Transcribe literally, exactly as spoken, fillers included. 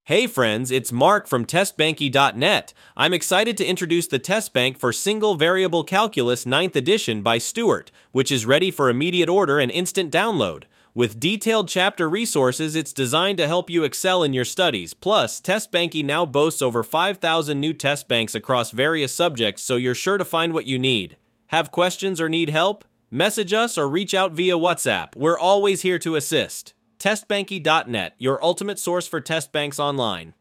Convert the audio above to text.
Hey friends, it's Mark from test banky dot net. I'm excited to introduce the test bank for Single Variable Calculus ninth edition by Stewart, which is ready for immediate order and instant download. With detailed chapter resources, it's designed to help you excel in your studies. Plus, TestBanky now boasts over five thousand new test banks across various subjects, so you're sure to find what you need. Have questions or need help? Message us or reach out via WhatsApp. We're always here to assist. test banky dot net, your ultimate source for test banks online.